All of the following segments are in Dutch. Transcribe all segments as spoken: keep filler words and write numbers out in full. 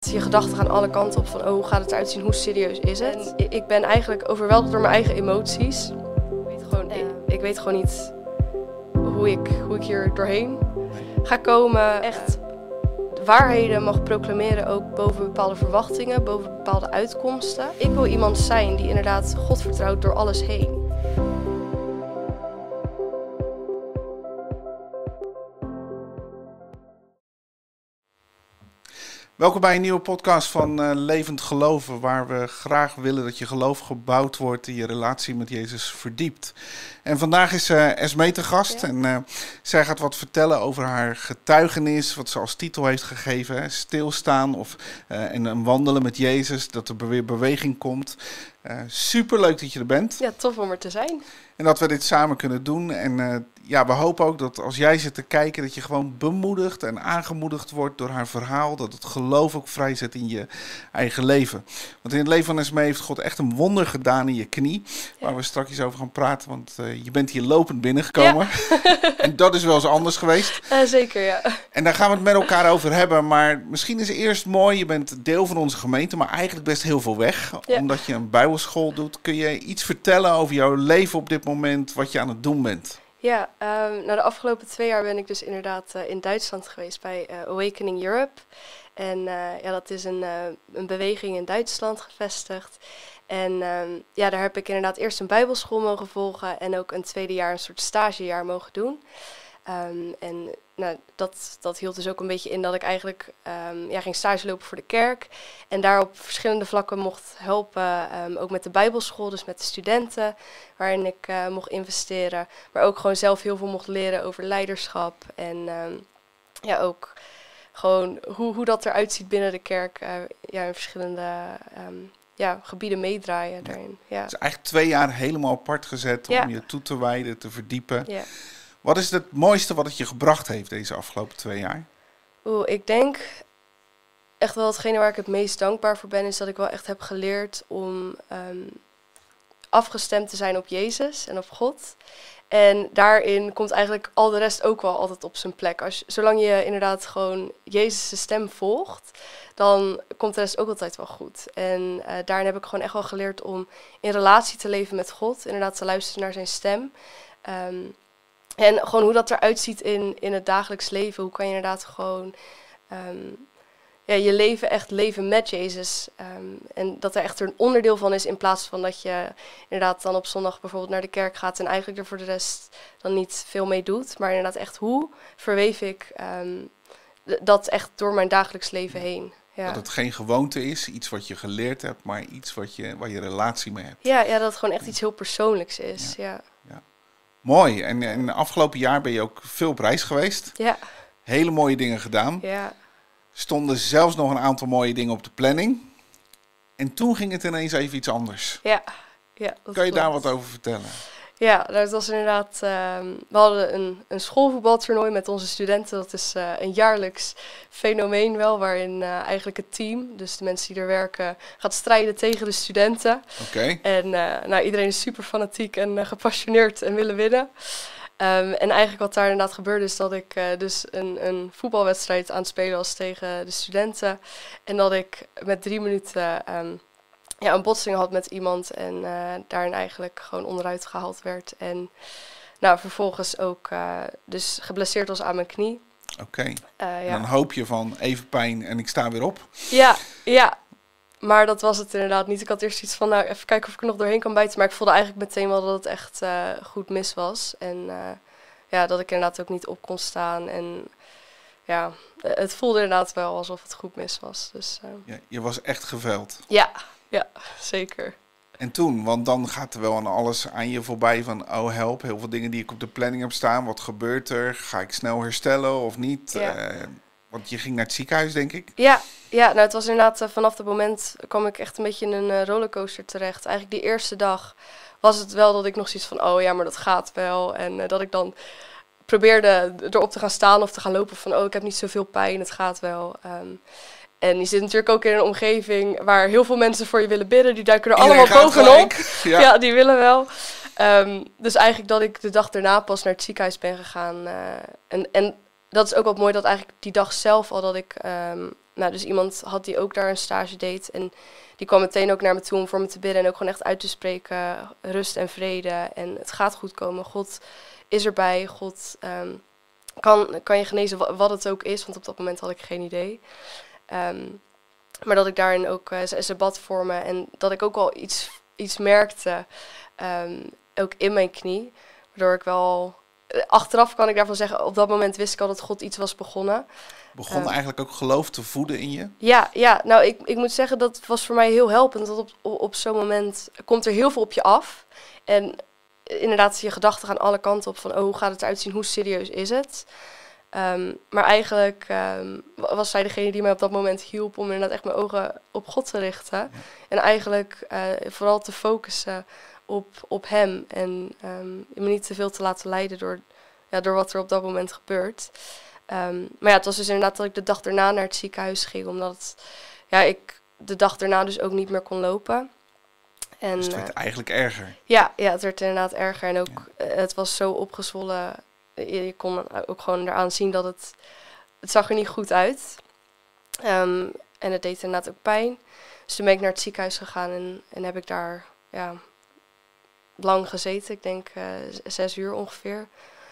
je gedachten gaan alle kanten op van, oh, hoe gaat het eruit zien, hoe serieus is het? En ik ben eigenlijk overweldigd door mijn eigen emoties. Ik weet gewoon, ik, ik weet gewoon niet hoe ik, hoe ik hier doorheen ga komen. Echt waarheden mag proclameren, ook boven bepaalde verwachtingen, boven bepaalde uitkomsten. Ik wil iemand zijn die inderdaad God vertrouwt door alles heen. Welkom bij een nieuwe podcast van uh, Levend Geloven, waar we graag willen dat je geloof gebouwd wordt en je relatie met Jezus verdiept. En vandaag is uh, Esmee te gast ja. en uh, zij gaat wat vertellen over haar getuigenis, wat ze als titel heeft gegeven, hè, stilstaan of uh, en een wandelen met Jezus, dat er weer beweging komt. Uh, superleuk dat je er bent. Ja, tof om er te zijn. En dat we dit samen kunnen doen. En uh, ja, we hopen ook dat als jij zit te kijken, dat je gewoon bemoedigd en aangemoedigd wordt door haar verhaal. Dat het geloof ook vrijzet in je eigen leven. Want in het leven van Esmee heeft God echt een wonder gedaan in je knie. Ja. Waar we straks over gaan praten, want uh, je bent hier lopend binnengekomen. Ja. En dat is wel eens anders geweest. Uh, zeker, ja. En daar gaan we het met elkaar over hebben. Maar misschien is het eerst mooi, je bent deel van onze gemeente, maar eigenlijk best heel veel weg. Ja. Omdat je een bijbelschool doet. Kun je iets vertellen over jouw leven op dit moment, wat je aan het doen bent? Ja, um, nou de afgelopen twee jaar ben ik dus inderdaad uh, in Duitsland geweest bij uh, Awakening Europe. En uh, ja, dat is een, uh, een beweging in Duitsland gevestigd. En um, ja, daar heb ik inderdaad eerst een bijbelschool mogen volgen en ook een tweede jaar een soort stagejaar mogen doen. Um, en nou, dat, dat hield dus ook een beetje in dat ik eigenlijk um, ja, ging stage lopen voor de kerk. En daar op verschillende vlakken mocht helpen, um, ook met de bijbelschool, dus met de studenten, waarin ik uh, mocht investeren. Maar ook gewoon zelf heel veel mocht leren over leiderschap en um, ja, ook gewoon hoe, hoe dat eruit ziet binnen de kerk, uh, ja, in verschillende um, ja, gebieden meedraaien daarin. Ja. Het is eigenlijk twee jaar helemaal apart gezet om ja. je toe te wijden, te verdiepen. Ja. Wat is het mooiste wat het je gebracht heeft deze afgelopen twee jaar? Oeh, ik denk echt wel hetgene waar ik het meest dankbaar voor ben, is dat ik wel echt heb geleerd om um, afgestemd te zijn op Jezus en op God. En daarin komt eigenlijk al de rest ook wel altijd op zijn plek. Als, zolang je inderdaad gewoon Jezus' stem volgt, dan komt de rest ook altijd wel goed. En uh, daarin heb ik gewoon echt wel geleerd om in relatie te leven met God, inderdaad te luisteren naar zijn stem. Um, En gewoon hoe dat eruit ziet in, in het dagelijks leven. Hoe kan je inderdaad gewoon um, ja, je leven echt leven met Jezus. Um, en dat er echt er een onderdeel van is in plaats van dat je inderdaad dan op zondag bijvoorbeeld naar de kerk gaat en eigenlijk er voor de rest dan niet veel mee doet. Maar inderdaad echt hoe verweef ik um, dat echt door mijn dagelijks leven heen. Ja. Dat het geen gewoonte is, iets wat je geleerd hebt, maar iets wat je, waar je relatie mee hebt. Ja, ja, dat het gewoon echt iets heel persoonlijks is. Ja. Ja. Ja. Mooi. En in het afgelopen jaar ben je ook veel op reis geweest. Ja. Hele mooie dingen gedaan. Ja. Stonden zelfs nog een aantal mooie dingen op de planning. En toen ging het ineens even iets anders. Ja. Ja, dat kan je klopt. daar wat over vertellen? Ja, dat was inderdaad. Uh, we hadden een, een schoolvoetbaltoernooi met onze studenten. Dat is uh, een jaarlijks fenomeen wel, waarin uh, eigenlijk het team, dus de mensen die er werken, gaat strijden tegen de studenten. Oké. Okay. En uh, nou, iedereen is super fanatiek en uh, gepassioneerd en willen winnen. Um, en eigenlijk wat daar inderdaad gebeurde is dat ik uh, dus een, een voetbalwedstrijd aan het spelen was tegen de studenten. En dat ik met drie minuten Um, ja, een botsing had met iemand en uh, daarin eigenlijk gewoon onderuit gehaald werd. En nou, vervolgens ook uh, dus geblesseerd was aan mijn knie. Oké, okay. uh, ja. Dan hoop je van even pijn en ik sta weer op. Ja, ja. Maar dat was het inderdaad niet. Ik had eerst iets van, nou, even kijken of ik er nog doorheen kan bijten. Maar ik voelde eigenlijk meteen wel dat het echt uh, goed mis was. En uh, ja, dat ik inderdaad ook niet op kon staan. En ja, het voelde inderdaad wel alsof het goed mis was. Dus, uh... ja, je was echt geveld. Ja. Ja, zeker. En toen, want dan gaat er wel aan alles aan je voorbij van, oh help, heel veel dingen die ik op de planning heb staan. Wat gebeurt er? Ga ik snel herstellen of niet? Ja. Uh, want je ging naar het ziekenhuis, denk ik? Ja, ja nou het was inderdaad, uh, vanaf dat moment kwam ik echt een beetje in een uh, rollercoaster terecht. Eigenlijk die eerste dag was het wel dat ik nog zoiets van, oh ja, maar dat gaat wel. En uh, dat ik dan probeerde erop te gaan staan of te gaan lopen van, oh ik heb niet zoveel pijn, het gaat wel. Um, En je zit natuurlijk ook in een omgeving waar heel veel mensen voor je willen bidden. Die duiken er Iedereen allemaal bovenop. Ja. ja, die willen wel. Um, dus eigenlijk dat ik de dag daarna pas naar het ziekenhuis ben gegaan. Uh, en, en dat is ook wat mooi dat eigenlijk die dag zelf al dat ik um, nou, dus iemand had die ook daar een stage deed. En die kwam meteen ook naar me toe om voor me te bidden. En ook gewoon echt uit te spreken. Rust en vrede. En het gaat goed komen. God is erbij. God um, kan, kan je genezen wat het ook is. Want op dat moment had ik geen idee. Um, maar dat ik daarin ook uh, ze bad voor me. En dat ik ook al iets, iets merkte. Um, ook in mijn knie. Waardoor ik wel... Achteraf kan ik daarvan zeggen, op dat moment wist ik al dat God iets was begonnen. Begon uh, eigenlijk ook geloof te voeden in je? Ja, ja nou ik, ik moet zeggen, dat was voor mij heel helpend. Dat op, op, op zo'n moment komt er heel veel op je af. En inderdaad, je gedachten gaan alle kanten op van, oh, hoe gaat het eruit zien? Hoe serieus is het? Um, maar eigenlijk um, was zij degene die mij op dat moment hielp om inderdaad echt mijn ogen op God te richten. Ja. En eigenlijk uh, vooral te focussen op, op hem. En um, me niet te veel te laten leiden door, ja, door wat er op dat moment gebeurt. Um, maar ja, het was dus inderdaad dat ik de dag daarna naar het ziekenhuis ging. Omdat ja, ik de dag daarna dus ook niet meer kon lopen. En, dus het werd uh, eigenlijk erger? Ja, ja, het werd inderdaad erger. En ook ja. uh, het was zo opgezwollen. Je, je kon ook gewoon eraan zien dat het... Het zag er niet goed uit. Um, en het deed inderdaad ook pijn. Dus toen ben ik naar het ziekenhuis gegaan en, en heb ik daar ja, lang gezeten. Ik denk uh, zes uur ongeveer.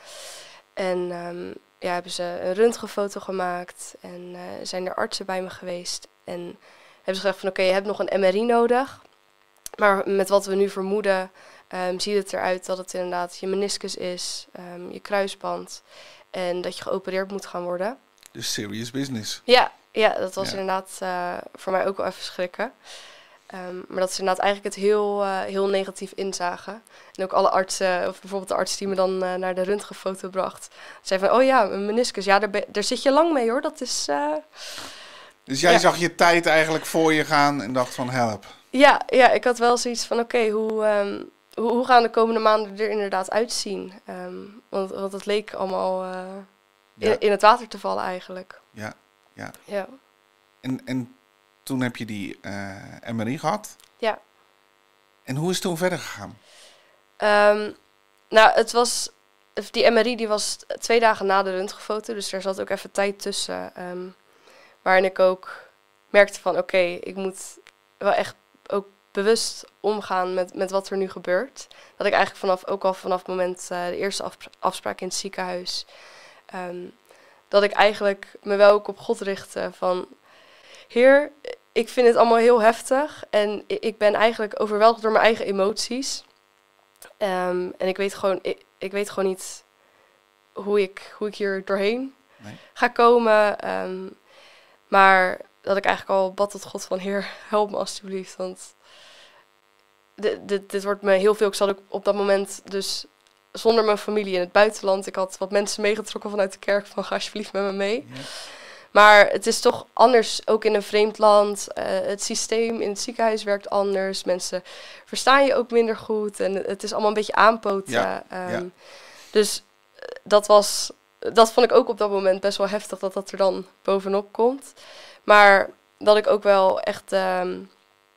En um, ja, hebben ze een röntgenfoto gemaakt. En uh, zijn er artsen bij me geweest. En hebben ze gezegd van oké, okay, je hebt nog een M R I nodig. Maar met wat we nu vermoeden... Um, ziet het eruit dat het inderdaad je meniscus is, um, je kruisband en dat je geopereerd moet gaan worden. Dus serious business. Ja, ja dat was ja. inderdaad uh, voor mij ook wel even schrikken. Um, maar dat ze inderdaad eigenlijk het heel, uh, heel negatief inzagen. En ook alle artsen, of bijvoorbeeld de arts die me dan uh, naar de röntgenfoto bracht, zei van, oh ja, een meniscus, ja, daar, daar zit je lang mee hoor, dat is... Uh... Dus jij ja. zag je tijd eigenlijk voor je gaan en dacht van help. Ja, ja ik had wel zoiets van, oké, okay, hoe... Um, Hoe, hoe gaan de komende maanden er inderdaad uitzien? Um, want, want het leek allemaal uh, ja. in, in het water te vallen eigenlijk. Ja, ja. ja. En, en toen heb je die uh, M R I gehad? Ja. En hoe is het toen verder gegaan? Um, nou, het was... Die M R I die was twee dagen na de röntgenfoto. Dus er zat ook even tijd tussen. Um, waarin ik ook merkte van... Oké, okay, ik moet wel echt ook... bewust omgaan met, met wat er nu gebeurt. Dat ik eigenlijk vanaf, ook al vanaf het moment uh, de eerste afspraak, afspraak in het ziekenhuis, um, dat ik eigenlijk me wel ook op God richtte van, Heer, ik vind het allemaal heel heftig en ik, ik ben eigenlijk overweldigd door mijn eigen emoties. Um, en ik weet gewoon, ik, ik weet gewoon niet hoe ik, hoe ik hier doorheen nee. ga komen. Um, maar dat ik eigenlijk al bad tot God van, Heer, help me alstublieft, want Dit, dit, dit wordt me heel veel. Ik zat ook op dat moment dus zonder mijn familie in het buitenland. Ik had wat mensen meegetrokken vanuit de kerk van ga alsjeblieft met me mee. Ja. Maar het is toch anders, ook in een vreemd land. Uh, het systeem in het ziekenhuis werkt anders. Mensen verstaan je ook minder goed. En het is allemaal een beetje aanpoten. Ja. Um, ja. Dus dat was, dat vond ik ook op dat moment best wel heftig dat dat er dan bovenop komt. Maar dat ik ook wel echt... Um,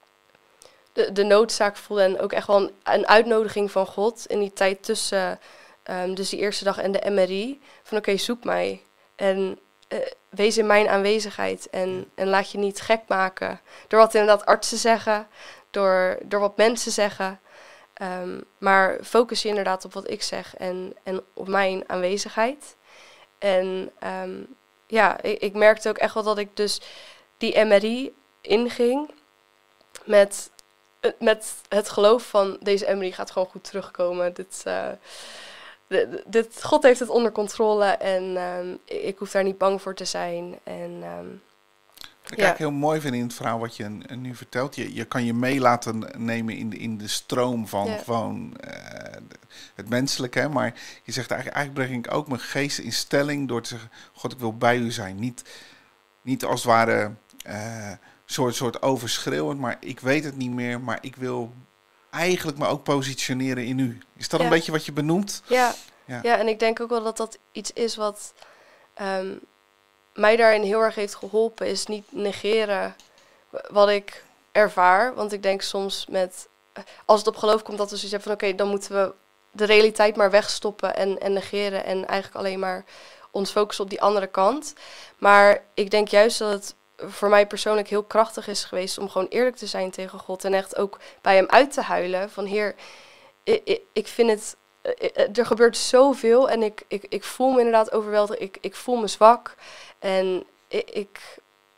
De, de noodzaak voelde en ook echt wel een, een uitnodiging van God in die tijd tussen um, dus die eerste dag en de M R I. Van oké, okay, zoek mij en uh, wees in mijn aanwezigheid en, en laat je niet gek maken. Door wat inderdaad artsen zeggen, door, door wat mensen zeggen. Um, maar focus je inderdaad op wat ik zeg en, en op mijn aanwezigheid. En um, ja, ik, ik merkte ook echt wel dat ik dus die M R I inging met... Met het geloof van deze M R I gaat gewoon goed terugkomen. Dit, uh, dit, dit, God heeft het onder controle en um, ik hoef daar niet bang voor te zijn. En, um, Wat ik ja. eigenlijk heel mooi vind in het verhaal wat je nu vertelt. Je, je kan je mee laten nemen in de, in de stroom van ja. gewoon uh, het menselijke. Maar je zegt eigenlijk, eigenlijk breng ik ook mijn geest in stelling door te zeggen, God, ik wil bij u zijn. Niet, niet als het ware... Uh, soort, soort overschreeuwend, maar ik weet het niet meer, maar ik wil eigenlijk me ook positioneren in u. Is dat ja. een beetje wat je benoemt? Ja. Ja. ja, en ik denk ook wel dat dat iets is wat um, mij daarin heel erg heeft geholpen, is niet negeren wat ik ervaar. Want ik denk soms met, als het op geloof komt, dat we zoiets hebben van oké, okay, dan moeten we de realiteit maar wegstoppen en, en negeren en eigenlijk alleen maar ons focussen op die andere kant. Maar ik denk juist dat het voor mij persoonlijk heel krachtig is geweest om gewoon eerlijk te zijn tegen God. En echt ook bij hem uit te huilen van Heer, ik, ik, ik vind het, er gebeurt zoveel en ik, ik, ik voel me inderdaad overweldigd. Ik, ik voel me zwak en ik, ik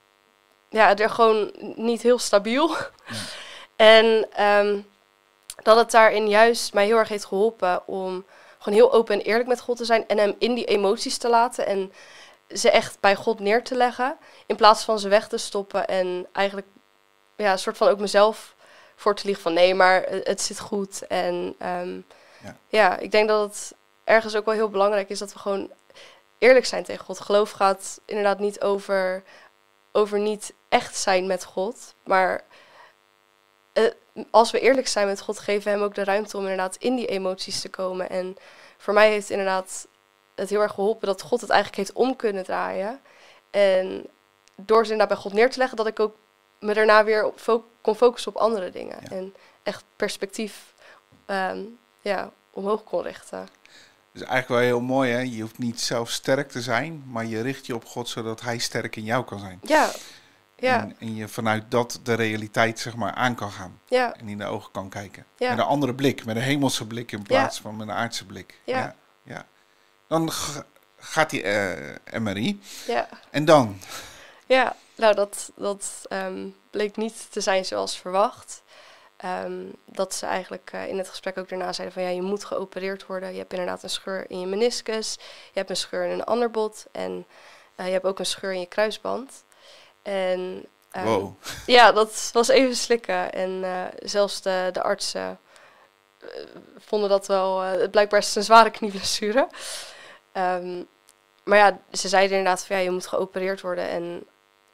ja, er gewoon niet heel stabiel. Ja. En um, dat het daarin juist mij heel erg heeft geholpen om gewoon heel open en eerlijk met God te zijn en hem in die emoties te laten en ze echt bij God neer te leggen, in plaats van ze weg te stoppen en eigenlijk ja, een soort van ook mezelf voor te liegen van nee, maar het zit goed. En um, ja. ja, ik denk dat het ergens ook wel heel belangrijk is dat we gewoon eerlijk zijn tegen God. Geloof gaat inderdaad niet over, over niet echt zijn met God, maar uh, als we eerlijk zijn met God, geven we hem ook de ruimte om inderdaad in die emoties te komen. En voor mij heeft inderdaad het heel erg geholpen dat God het eigenlijk heeft om kunnen draaien. En door ze inderdaad bij God neer te leggen, dat ik ook me daarna weer op fo- kon focussen op andere dingen. Ja. En echt perspectief um, ja, omhoog kon richten. Dus eigenlijk wel heel mooi, hè? Je hoeft niet zelf sterk te zijn, maar je richt je op God zodat hij sterk in jou kan zijn. Ja. Ja. En, en je vanuit dat de realiteit zeg maar aan kan gaan. Ja. En in de ogen kan kijken. Ja. Met een andere blik, met een hemelse blik in plaats ja. van met een aardse blik. Ja. Ja. Ja. Dan g- gaat die uh, M R I. Ja. En dan? Ja, nou dat, dat um, bleek niet te zijn zoals verwacht. Um, dat ze eigenlijk uh, in het gesprek ook daarna zeiden van ja, je moet geopereerd worden. Je hebt inderdaad een scheur in je meniscus. Je hebt een scheur in een ander bot. En uh, je hebt ook een scheur in je kruisband. En um, wow. Ja, dat was even slikken. En uh, zelfs de, de artsen uh, vonden dat wel... Uh, blijkbaar is het een zware knieblessure. Um, maar ja, ze zeiden inderdaad van ja, je moet geopereerd worden. En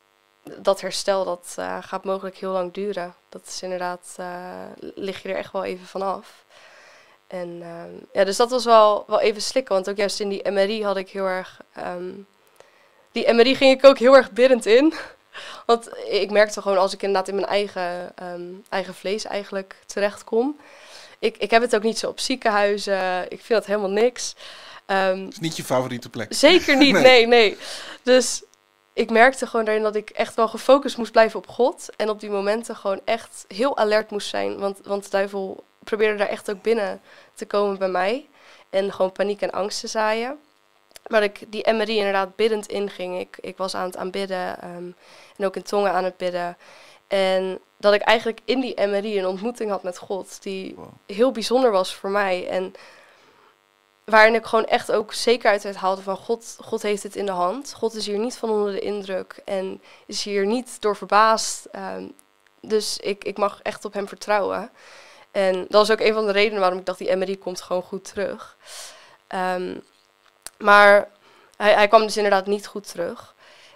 dat herstel, dat uh, gaat mogelijk heel lang duren. Dat is inderdaad, uh, lig je er echt wel even vanaf. En uh, ja, dus dat was wel, wel even slikken. Want ook juist in die M R I had ik heel erg... Um, die M R I ging ik ook heel erg biddend in. Want ik merkte gewoon als ik inderdaad in mijn eigen, um, eigen vlees eigenlijk terechtkom. Ik, ik heb het ook niet zo op ziekenhuizen. Ik vind dat helemaal niks. Um, Het is niet je favoriete plek. Zeker niet, nee, nee. nee. Dus ik merkte gewoon daarin dat ik echt wel gefocust moest blijven op God. En op die momenten gewoon echt heel alert moest zijn. Want, want de duivel probeerde daar echt ook binnen te komen bij mij. En gewoon paniek en angst te zaaien. Maar ik die M R I inderdaad biddend inging. Ik, ik was aan het aanbidden um, en ook in tongen aan het bidden. En dat ik eigenlijk in die M R I een ontmoeting had met God die wow. heel bijzonder was voor mij. En waarin ik gewoon echt ook zekerheid uit haalde van God, God heeft het in de hand. God is hier niet van onder de indruk en is hier niet door verbaasd. Um, dus ik, ik mag echt op hem vertrouwen. En dat was ook een van de redenen waarom ik dacht, die M R I komt gewoon goed terug. Um, maar hij, hij kwam dus inderdaad niet goed terug.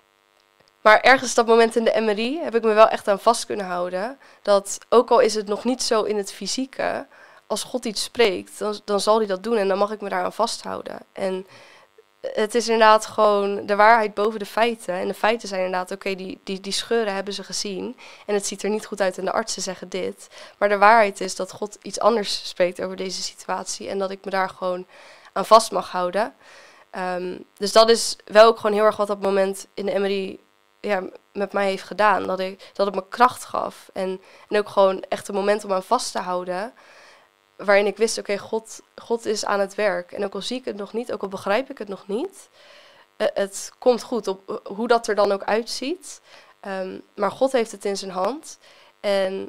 Maar ergens dat moment in de M R I heb ik me wel echt aan vast kunnen houden. Dat ook al is het nog niet zo in het fysieke, als God iets spreekt, dan, dan zal hij dat doen en dan mag ik me daaraan vasthouden. En het is inderdaad gewoon de waarheid boven de feiten. En de feiten zijn inderdaad, oké, okay, die, die, die scheuren hebben ze gezien. En het ziet er niet goed uit en de artsen zeggen dit. Maar de waarheid is dat God iets anders spreekt over deze situatie. En dat ik me daar gewoon aan vast mag houden. Um, dus dat is wel ook gewoon heel erg wat op het moment in de M R I ja, met mij heeft gedaan. Dat, ik, dat het me kracht gaf. En, en ook gewoon echt een moment om aan vast te houden. Waarin ik wist, oké, okay, God, God is aan het werk. En ook al zie ik het nog niet, ook al begrijp ik het nog niet. Uh, het komt goed, op uh, hoe dat er dan ook uitziet. Um, maar God heeft het in zijn hand. En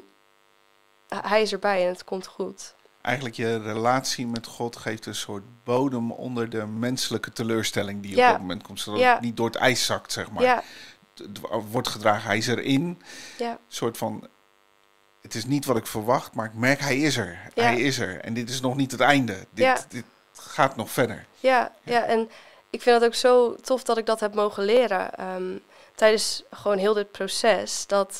hij is erbij en het komt goed. Eigenlijk je relatie met God geeft een soort bodem onder de menselijke teleurstelling die ja. op dat moment komt. Zodat ja. het niet door het ijs zakt, zeg maar. Ja. Het wordt gedragen, hij is erin. Ja. Een soort van, het is niet wat ik verwacht, maar ik merk hij is er. Ja. Hij is er. En dit is nog niet het einde. Dit, ja. dit gaat nog verder. Ja, ja. ja, en ik vind het ook zo tof dat ik dat heb mogen leren. Um, tijdens gewoon heel dit proces. Dat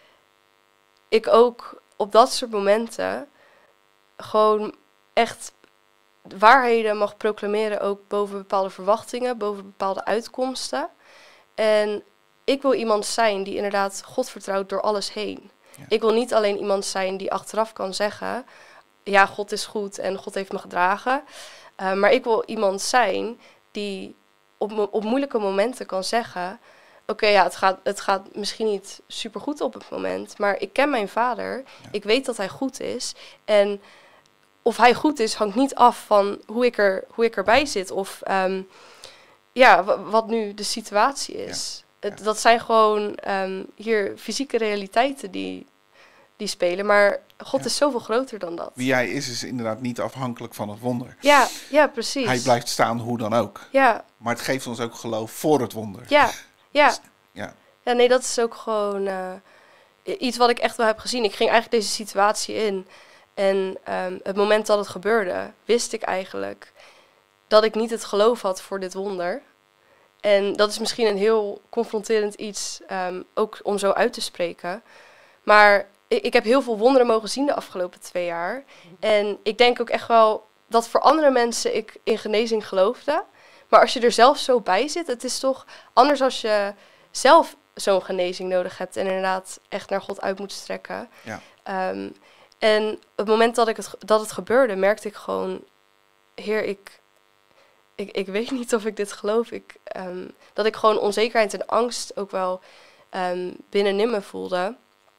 ik ook op dat soort momenten gewoon echt waarheden mag proclameren, ook boven bepaalde verwachtingen, boven bepaalde uitkomsten. En ik wil iemand zijn die inderdaad God vertrouwt door alles heen. Ja. Ik wil niet alleen iemand zijn die achteraf kan zeggen, ja, God is goed en God heeft me gedragen. Uh, maar ik wil iemand zijn die op, op moeilijke momenten kan zeggen, okay, ja, het gaat, het gaat misschien niet supergoed op het moment, maar ik ken mijn vader. Ja. Ik weet dat hij goed is. En of hij goed is, hangt niet af van hoe ik, er, hoe ik erbij zit. Of um, ja, w- wat nu de situatie is. Ja. Het, dat zijn gewoon um, hier fysieke realiteiten die, die spelen. Maar God ja. is zoveel groter dan dat. Wie hij is, is inderdaad niet afhankelijk van het wonder. Ja, ja, precies. Hij blijft staan hoe dan ook. Ja. Maar het geeft ons ook geloof voor het wonder. Ja, ja. Dus, ja. Ja, nee, dat is ook gewoon uh, iets wat ik echt wel heb gezien. Ik ging eigenlijk deze situatie in. En um, het moment dat het gebeurde, wist ik eigenlijk dat ik niet het geloof had voor dit wonder. En dat is misschien een heel confronterend iets, um, ook om zo uit te spreken. Maar ik, ik heb heel veel wonderen mogen zien de afgelopen twee jaar. En ik denk ook echt wel dat voor andere mensen ik in genezing geloofde. Maar als je er zelf zo bij zit, het is toch anders als je zelf zo'n genezing nodig hebt en inderdaad echt naar God uit moet strekken. Ja. Um, en op het moment dat, ik het, dat het gebeurde, merkte ik gewoon, Heer, ik, ik, ik weet niet of ik dit geloof. Ik, um, dat ik gewoon onzekerheid en angst ook wel um, binnenin me voelde.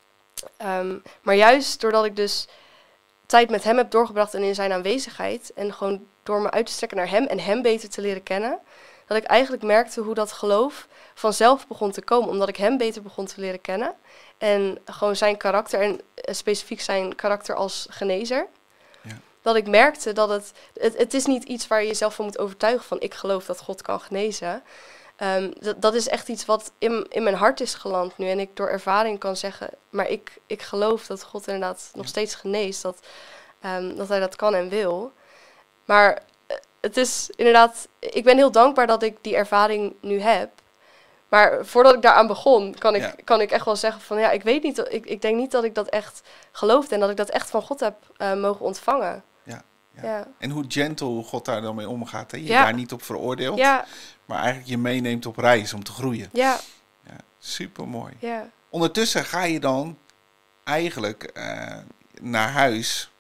Um, maar juist doordat ik dus tijd met hem heb doorgebracht en in zijn aanwezigheid, en gewoon door me uit te strekken naar hem en hem beter te leren kennen, dat ik eigenlijk merkte hoe dat geloof vanzelf begon te komen, omdat ik hem beter begon te leren kennen. En gewoon zijn karakter, en specifiek zijn karakter als genezer. Ja. Dat ik merkte dat het, het... Het is niet iets waar je jezelf van moet overtuigen van, ik geloof dat God kan genezen. Um, dat, dat is echt iets wat in, in mijn hart is geland nu. En ik door ervaring kan zeggen, maar ik, ik geloof dat God inderdaad nog steeds geneest. Dat, um, dat hij dat kan en wil. Maar het is inderdaad, ik ben heel dankbaar dat ik die ervaring nu heb. Maar voordat ik daaraan begon, kan ik, ja. kan ik echt wel zeggen van, ja, ik weet niet, ik, ik denk niet dat ik dat echt geloofde en dat ik dat echt van God heb uh, mogen ontvangen. Ja, ja. Ja. En hoe gentle God daar dan mee omgaat, hè? Je ja. daar niet op veroordeelt, ja. maar eigenlijk je meeneemt op reis om te groeien. Ja. Ja, supermooi. Ja. Ondertussen ga je dan eigenlijk uh, naar huis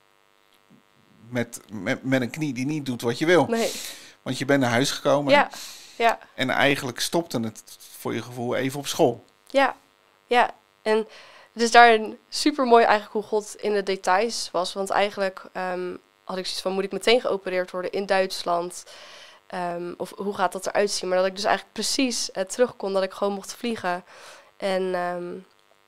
met, met, met een knie die niet doet wat je wil. Nee. Want je bent naar huis gekomen. Ja. Ja. En eigenlijk stopte het voor je gevoel even op school. Ja, ja. En het is daarin super mooi eigenlijk hoe God in de details was. Want eigenlijk um, had ik zoiets van, moet ik meteen geopereerd worden in Duitsland? Um, of hoe gaat dat eruit zien? Maar dat ik dus eigenlijk precies uh, terug kon, dat ik gewoon mocht vliegen. En um,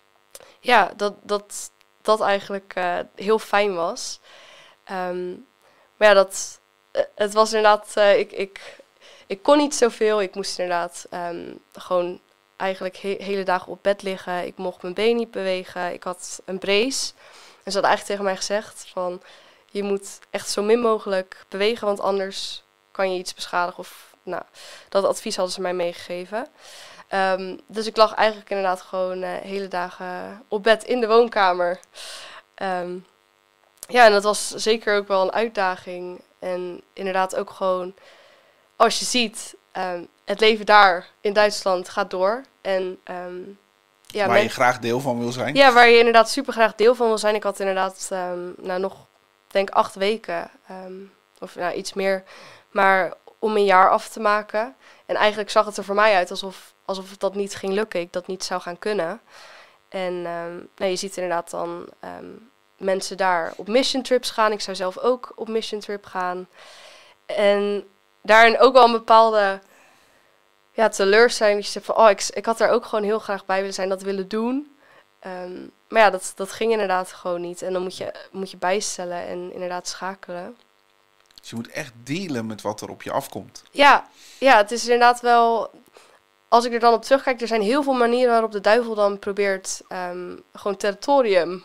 ja, dat dat, dat eigenlijk uh, heel fijn was. Um, maar ja, dat, uh, het was inderdaad, uh, ik... ik Ik kon niet zoveel. Ik moest inderdaad um, gewoon eigenlijk he- hele dagen op bed liggen. Ik mocht mijn been niet bewegen. Ik had een brace. En ze had eigenlijk tegen mij gezegd van, je moet echt zo min mogelijk bewegen, want anders kan je iets beschadigen. Of, nou, dat advies hadden ze mij meegegeven. Um, dus ik lag eigenlijk inderdaad gewoon uh, hele dagen op bed in de woonkamer. Um, ja, en dat was zeker ook wel een uitdaging. En inderdaad ook gewoon, als je ziet, um, het leven daar in Duitsland gaat door. En, um, ja, waar men... je graag deel van wil zijn. Ja, waar je inderdaad super graag deel van wil zijn. Ik had inderdaad um, nou, nog, denk acht weken. Um, of nou, iets meer. Maar om een jaar af te maken. En eigenlijk zag het er voor mij uit alsof, alsof dat niet ging lukken. Ik dat niet zou gaan kunnen. En um, nou, je ziet inderdaad dan um, mensen daar op mission trips gaan. Ik zou zelf ook op mission trip gaan. En daarin ook wel een bepaalde ja, teleurstelling. Dat je zegt van, oh, ik, ik had er ook gewoon heel graag bij willen zijn, dat willen doen. Um, maar ja, dat, dat ging inderdaad gewoon niet. En dan moet je, moet je bijstellen en inderdaad schakelen. Dus je moet echt dealen met wat er op je afkomt. Ja, ja, het is inderdaad wel, als ik er dan op terugkijk, er zijn heel veel manieren waarop de duivel dan probeert um, gewoon territorium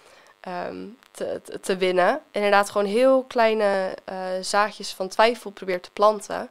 um, te, te, te winnen. Inderdaad gewoon heel kleine uh, zaadjes van twijfel probeert te planten.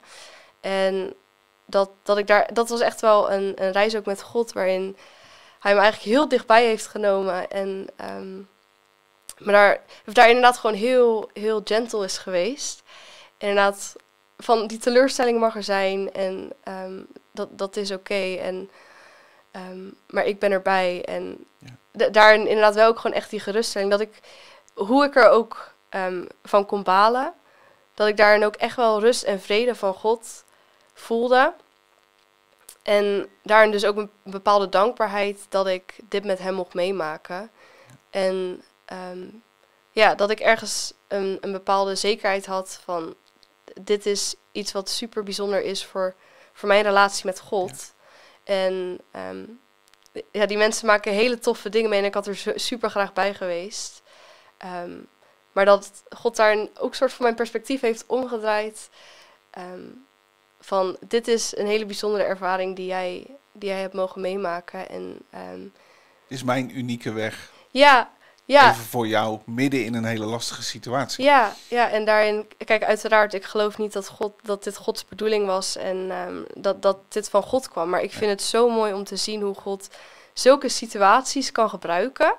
En dat, dat ik daar, dat was echt wel een, een reis ook met God, waarin hij me eigenlijk heel dichtbij heeft genomen. En um, maar daar, daar inderdaad gewoon heel, heel gentle is geweest. En inderdaad, van die teleurstelling mag er zijn. En um, dat, dat is oké. Okay. En um, maar ik ben erbij. En ja. d- daarin inderdaad wel ook gewoon echt die geruststelling. Dat ik, hoe ik er ook um, van kon balen, dat ik daarin ook echt wel rust en vrede van God voelde. En daarin dus ook een bepaalde dankbaarheid dat ik dit met hem mocht meemaken. En um, ja, dat ik ergens een, een bepaalde zekerheid had van... dit is iets wat super bijzonder is voor, voor mijn relatie met God. Ja. En um, ja, die mensen maken hele toffe dingen mee en ik had er super graag bij geweest. Um, maar dat God daar een, ook een soort van mijn perspectief heeft omgedraaid... Um, van dit is een hele bijzondere ervaring die jij, die jij hebt mogen meemaken. En, um, dit is mijn unieke weg. Ja, ja. Even voor jou, midden in een hele lastige situatie. Ja, ja, en daarin, kijk, uiteraard, ik geloof niet dat, God, dat dit Gods bedoeling was en um, dat, dat dit van God kwam. Maar ik vind nee. het zo mooi om te zien hoe God zulke situaties kan gebruiken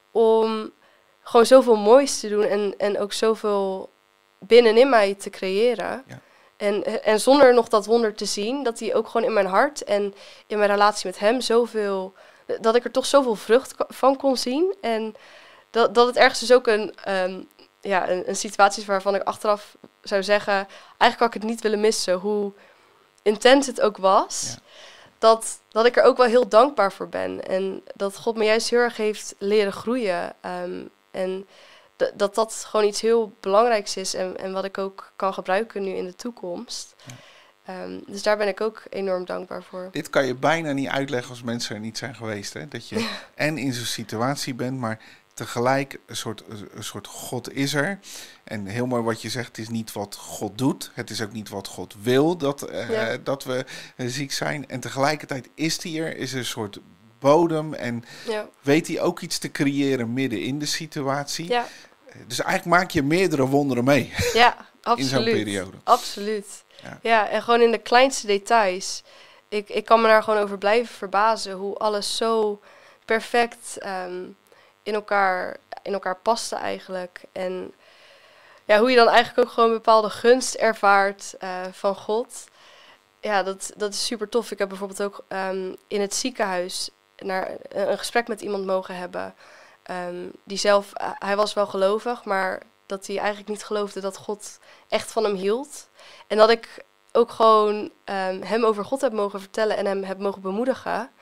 om gewoon zoveel moois te doen en, en ook zoveel binnenin mij te creëren. Ja. En, en zonder nog dat wonder te zien, dat hij ook gewoon in mijn hart en in mijn relatie met hem zoveel... dat ik er toch zoveel vrucht van kon zien. En dat, dat het ergens dus ook een, um, ja, een, een situatie is waarvan ik achteraf zou zeggen... eigenlijk had ik het niet willen missen, hoe intens het ook was. Ja. Dat, dat ik er ook wel heel dankbaar voor ben. En dat God me juist heel erg heeft leren groeien. Um, en... dat dat gewoon iets heel belangrijks is en, en wat ik ook kan gebruiken nu in de toekomst. Ja. Um, dus daar ben ik ook enorm dankbaar voor. Dit kan je bijna niet uitleggen als mensen er niet zijn geweest. Hè? Dat je en in zo'n situatie bent, maar tegelijk een soort, een soort God is er. En heel mooi wat je zegt, het is niet wat God doet. Het is ook niet wat God wil dat, uh, ja. dat we uh, ziek zijn. En tegelijkertijd is hij er, is er een soort bodem en ja. weet hij ook iets te creëren midden in de situatie. Ja. Dus eigenlijk maak je meerdere wonderen mee. Ja, absoluut. In zo'n periode. Absoluut. Ja. ja, en gewoon in de kleinste details. Ik, ik kan me daar gewoon over blijven verbazen hoe alles zo perfect um, in elkaar, in elkaar paste eigenlijk. En ja, hoe je dan eigenlijk ook gewoon een bepaalde gunst ervaart uh, van God. Ja, dat, dat is super tof. Ik heb bijvoorbeeld ook um, in het ziekenhuis naar een gesprek met iemand mogen hebben. Um, die zelf, uh, hij was wel gelovig, maar dat hij eigenlijk niet geloofde dat God echt van hem hield. En dat ik ook gewoon um, hem over God heb mogen vertellen en hem heb mogen bemoedigen.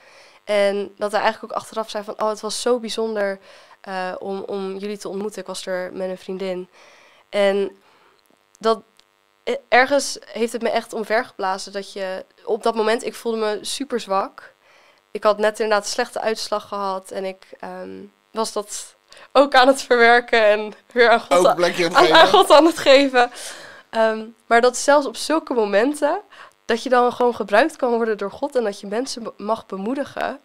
En dat hij eigenlijk ook achteraf zei van, oh, het was zo bijzonder uh, om, om jullie te ontmoeten. Ik was er met een vriendin. En dat ergens heeft het me echt omvergeblazen dat je op dat moment, ik voelde me super zwak. Ik had net inderdaad een slechte uitslag gehad en ik um, was dat ook aan het verwerken en weer aan God, aan, aan, aan, God aan het geven. Um, maar dat zelfs op zulke momenten, dat je dan gewoon gebruikt kan worden door God en dat je mensen be- mag bemoedigen. Ja.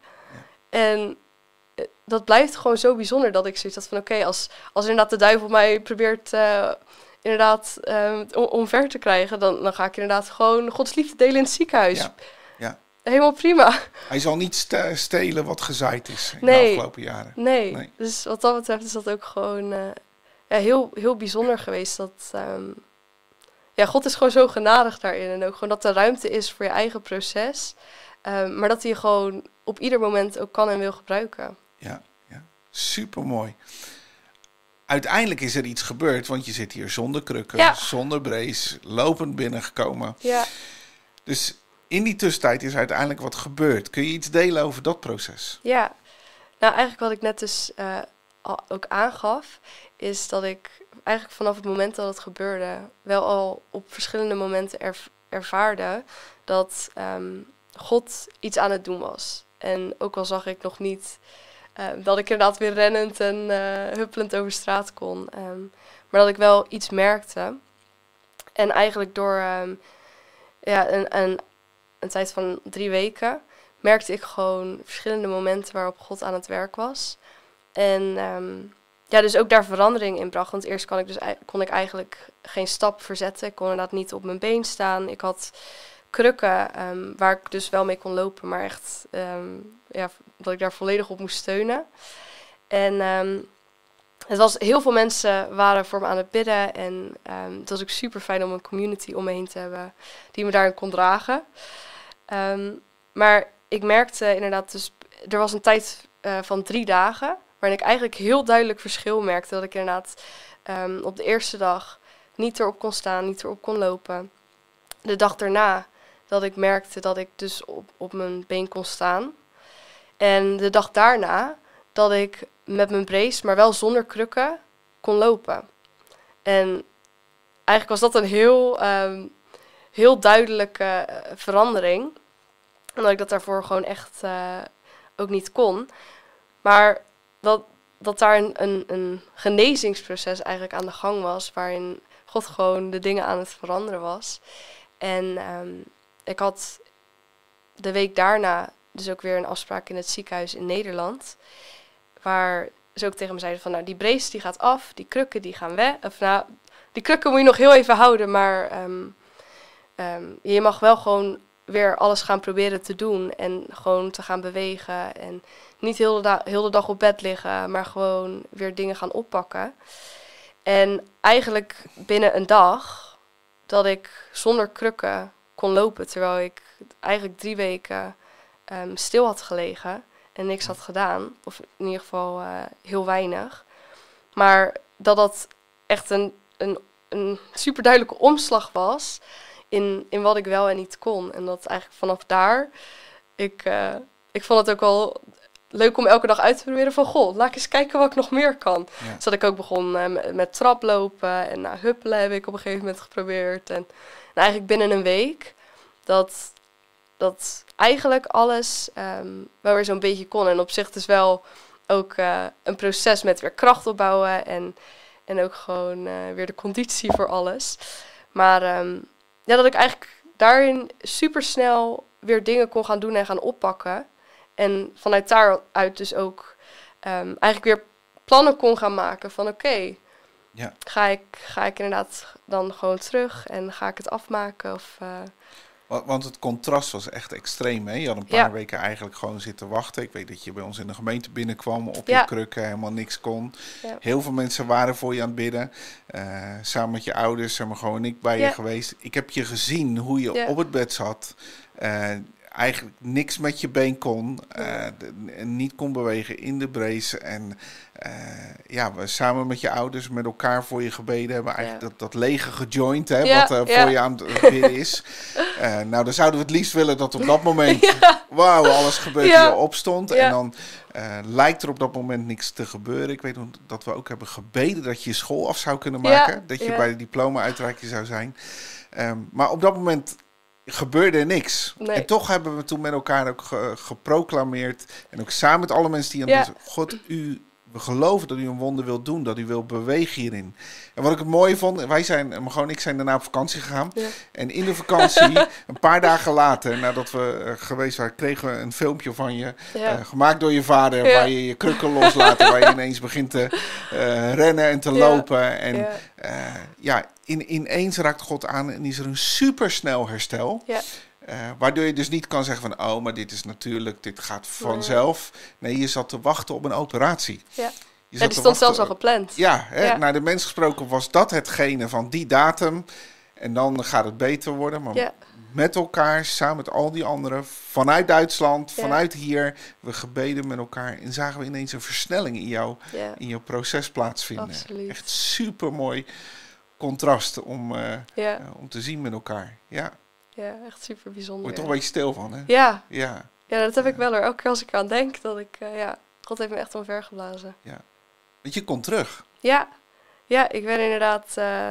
En dat blijft gewoon zo bijzonder dat ik zoiets had van oké, okay, als, als inderdaad de duivel mij probeert uh, inderdaad um, om, omver te krijgen, dan, dan ga ik inderdaad gewoon Gods liefde delen in het ziekenhuis. Ja. Ja. Helemaal prima. Hij zal niet st- stelen wat gezaaid is in nee, de afgelopen jaren. Nee. nee, dus wat dat betreft is dat ook gewoon uh, ja, heel, heel bijzonder geweest. Dat, um, ja, God is gewoon zo genadig daarin. En ook gewoon dat er ruimte is voor je eigen proces. Um, maar dat hij je gewoon op ieder moment ook kan en wil gebruiken. Ja, ja. Supermooi. Uiteindelijk is er iets gebeurd, want je zit hier zonder krukken, ja. zonder brace, lopend binnengekomen. Ja. Dus in die tussentijd is uiteindelijk wat gebeurd. Kun je iets delen over dat proces? Ja, nou eigenlijk wat ik net dus uh, al, ook aangaf, is dat ik eigenlijk vanaf het moment dat het gebeurde, wel al op verschillende momenten erv- ervaarde dat um, God iets aan het doen was. En ook al zag ik nog niet uh, dat ik inderdaad weer rennend en uh, huppelend over straat kon. Um, maar dat ik wel iets merkte. En eigenlijk door um, ja, een, een, een tijd van drie weken merkte ik gewoon verschillende momenten waarop God aan het werk was. En um, ja, dus ook daar verandering in bracht. Want eerst kon ik, dus, kon ik eigenlijk geen stap verzetten. Ik kon inderdaad niet op mijn been staan. Ik had krukken um, waar ik dus wel mee kon lopen, maar echt um, ja, dat ik daar volledig op moest steunen. En um, het was, heel veel mensen waren voor me aan het bidden en um, het was ook super fijn om een community om me heen te hebben die me daarin kon dragen. Um, maar ik merkte inderdaad, dus er was een tijd uh, van drie dagen waarin ik eigenlijk heel duidelijk verschil merkte. Dat ik inderdaad um, op de eerste dag niet erop kon staan, niet erop kon lopen. De dag daarna, dat ik merkte dat ik dus op, op mijn been kon staan. En de dag daarna dat ik met mijn brace, maar wel zonder krukken, kon lopen. En eigenlijk was dat een heel, um, heel duidelijke uh, verandering. Omdat ik dat daarvoor gewoon echt uh, ook niet kon. Maar dat, dat daar een, een, een genezingsproces eigenlijk aan de gang was, waarin God gewoon de dingen aan het veranderen was. En um, ik had de week daarna dus ook weer een afspraak in het ziekenhuis in Nederland, waar ze ook tegen me zeiden van, nou, die brace die gaat af, die krukken die gaan weg. Of nou, die krukken moet je nog heel even houden, maar um, um, je mag wel gewoon weer alles gaan proberen te doen en gewoon te gaan bewegen en niet heel de, da- heel de dag op bed liggen, maar gewoon weer dingen gaan oppakken. En eigenlijk binnen een dag dat ik zonder krukken kon lopen, terwijl ik eigenlijk drie weken um, stil had gelegen en niks had gedaan, of in ieder geval uh, heel weinig. Maar dat dat echt een, een, een superduidelijke omslag was in, in wat ik wel en niet kon. En dat eigenlijk vanaf daar, ik, uh, ik vond het ook wel leuk om elke dag uit te proberen van, goh, laat ik eens kijken wat ik nog meer kan. Ja. Dus dat ik ook begon uh, met, met traplopen en nou, huppelen heb ik op een gegeven moment geprobeerd. En, en eigenlijk binnen een week dat, dat eigenlijk alles um, wel weer zo'n beetje kon. En op zich dus wel ook uh, een proces met weer kracht opbouwen en, en ook gewoon uh, weer de conditie voor alles. Maar um, ja, dat ik eigenlijk daarin supersnel weer dingen kon gaan doen en gaan oppakken. En vanuit daaruit dus ook um, eigenlijk weer plannen kon gaan maken van oké, okay, ja. ga, ik, ga ik inderdaad dan gewoon terug en ga ik het afmaken? Of, uh... Want het contrast was echt extreem, hè? Je had een paar ja. weken eigenlijk gewoon zitten wachten. Ik weet dat je bij ons in de gemeente binnenkwam, op ja. je krukken, helemaal niks kon. Ja. Heel veel mensen waren voor je aan het bidden. Uh, samen met je ouders, zeg maar, gewoon ik bij ja. je geweest. Ik heb je gezien hoe je ja. op het bed zat. Uh, eigenlijk niks met je been kon. Uh, de, niet kon bewegen in de brace. En uh, ja, we samen met je ouders met elkaar voor je gebeden hebben. Eigenlijk ja. dat, dat lege gejoint, hè, ja, wat uh, ja. voor je aan het bidden is. Uh, nou, dan zouden we het liefst willen dat op dat moment, ja. wauw, alles gebeurt ja. hier opstond. Ja. En dan uh, lijkt er op dat moment niks te gebeuren. Ik weet nog dat we ook hebben gebeden dat je je school af zou kunnen maken. Ja. Dat je ja. bij de diploma-uitreiking zou zijn. Um, maar op dat moment gebeurde er niks. Nee. En toch hebben we toen met elkaar ook ge- geproclameerd. En ook samen met alle mensen die aan ja. de God, u, we geloven dat u een wonder wilt doen. Dat u wil bewegen hierin. En wat ik het mooie vond, wij zijn, gewoon ik zijn daarna op vakantie gegaan. Ja. En in de vakantie, een paar dagen later, nadat we uh, geweest waren, kregen we een filmpje van je. Ja. Uh, gemaakt door je vader, ja. waar je je krukken loslaat. Waar je ineens begint te uh, rennen en te ja. lopen. En ja, uh, ja in, ineens raakt God aan en is er een supersnel herstel. Ja. Uh, waardoor je dus niet kan zeggen van, oh, maar dit is natuurlijk, dit gaat vanzelf. Nee, je zat te wachten op een operatie. Ja. Je ja, die stond zelfs al gepland. Ja, hè, ja, naar de mens gesproken was dat hetgene van die datum. En dan gaat het beter worden. Maar ja. met elkaar, samen met al die anderen, vanuit Duitsland, ja. vanuit hier, we gebeden met elkaar. En zagen we ineens een versnelling in, jou, ja. in jouw proces plaatsvinden. Absoluut. Echt supermooi contrast om, uh, ja. uh, om te zien met elkaar. Ja. Ja, echt super bijzonder. Word je toch een beetje stil van, hè? Ja. Ja, ja dat heb ik wel hoor. Elke keer als ik aan denk, dat ik, uh, ja, God heeft me echt omver geblazen. Ja. Want je komt terug. Ja. Ja, ik ben inderdaad, uh,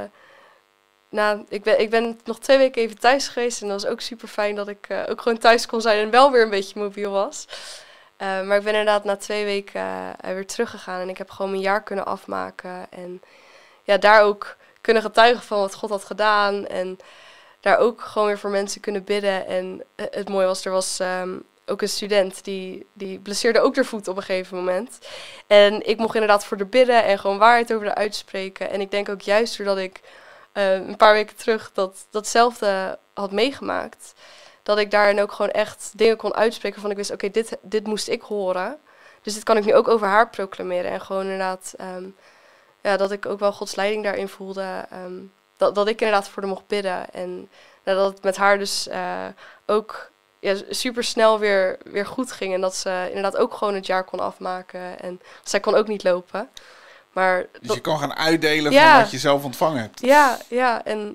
nou, ik ben, ik ben nog twee weken even thuis geweest en dat was ook super fijn dat ik uh, ook gewoon thuis kon zijn en wel weer een beetje mobiel was. Uh, maar ik ben inderdaad na twee weken uh, weer teruggegaan en ik heb gewoon mijn jaar kunnen afmaken en ja, daar ook kunnen getuigen van wat God had gedaan en daar ook gewoon weer voor mensen kunnen bidden. En het mooie was, er was um, ook een student die, die blesseerde ook haar voet op een gegeven moment. En ik mocht inderdaad voor haar bidden en gewoon waarheid over haar uitspreken. En ik denk ook juist doordat ik uh, een paar weken terug dat, datzelfde had meegemaakt, dat ik daarin ook gewoon echt dingen kon uitspreken van ik wist, oké, okay, dit, dit moest ik horen. Dus dit kan ik nu ook over haar proclameren. En gewoon inderdaad, um, ja, dat ik ook wel Gods leiding daarin voelde. Um, Dat, dat ik inderdaad voor haar mocht bidden. En nou, dat het met haar dus uh, ook ja, super snel weer, weer goed ging. En dat ze inderdaad ook gewoon het jaar kon afmaken. En zij kon ook niet lopen. Maar dus dat, je kan gaan uitdelen ja, van wat je zelf ontvangen hebt. Ja, ja. En